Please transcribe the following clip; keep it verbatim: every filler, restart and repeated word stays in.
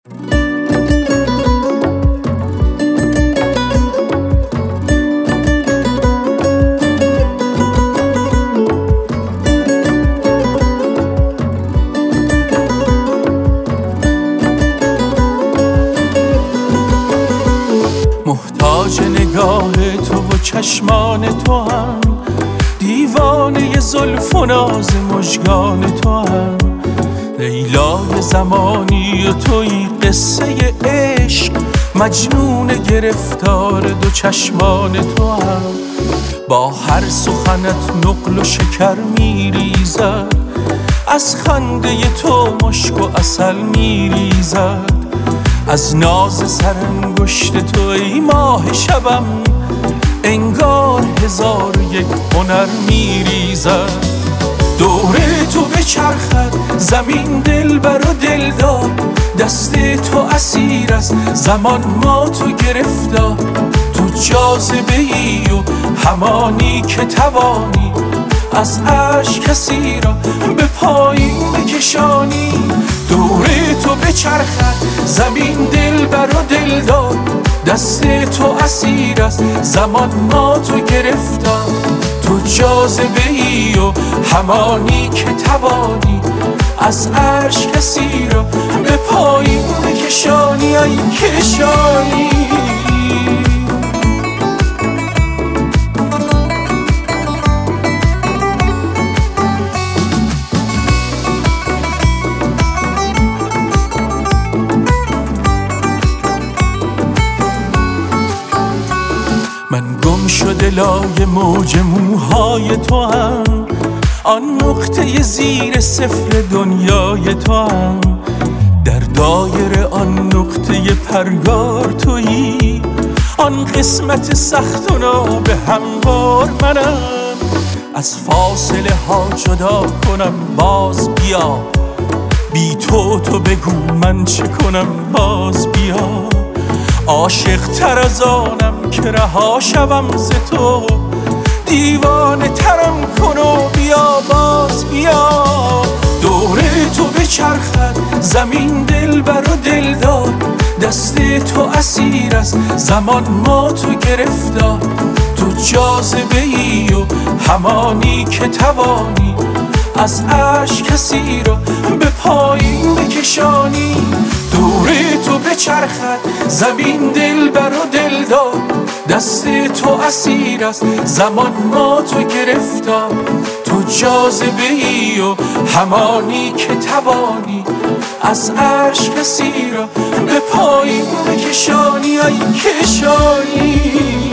محتاج نگاه تو و چشمان تو هم، دیوانه زلف و ناز مژگان تو هم، لیلای زمانی و توی قصه عشق، مجنون گرفتار دو چشمان تو هم. با هر سخنت نقل و شکر میریزد، از خنده تو مشک و عسل میریزد، از ناز سرانگشت تو ای ماه شبم، انگار هزار و یک هنر میریزد. دور تو بچرخد زمین دلبر و دلدار، دست تو اسیر است زمان ما تو گرفتار، تو جاذبه ای و همانی که توانی، از عرش کسی را به پایین بکشانی. دور تو بچرخد زمین دلبر و دلدار، دست تو اسیر است زمان ما تو گرفتار، تو جاذبه ای و همانی که توانی، از عرش کسی را به پایین بکشانی. ای کشانی من گم شده لای موج موهای تو هم، آن نقطه زیر صفر دنیای تو هم، در دایره آن نقطه پرگار تویی، آن قسمت سخت و نابه هموار منم. از فاصله ها جدا کنم باز بیا، بی تو تو بگو من چه کنم باز بیا. عاشق تر از آنم که رها شوم ز تو، دیوانه ترم کن و بیا باز بیا. دور تو بچرخد زمین دلبر و دلدار، دست تو اسیر است زمان ما تو گرفتار، تو جاذبه ای و همانی که توانی، از عرش کسی را به پایین بکشانی. دور تو بچرخد زمین دلبر و دلدار، دست تو اسیر است زمان ما تو گرفتار، تو جاذبه ای و همانی که توانی، از عرش کسی را به پایین بکشانی. ای کشانی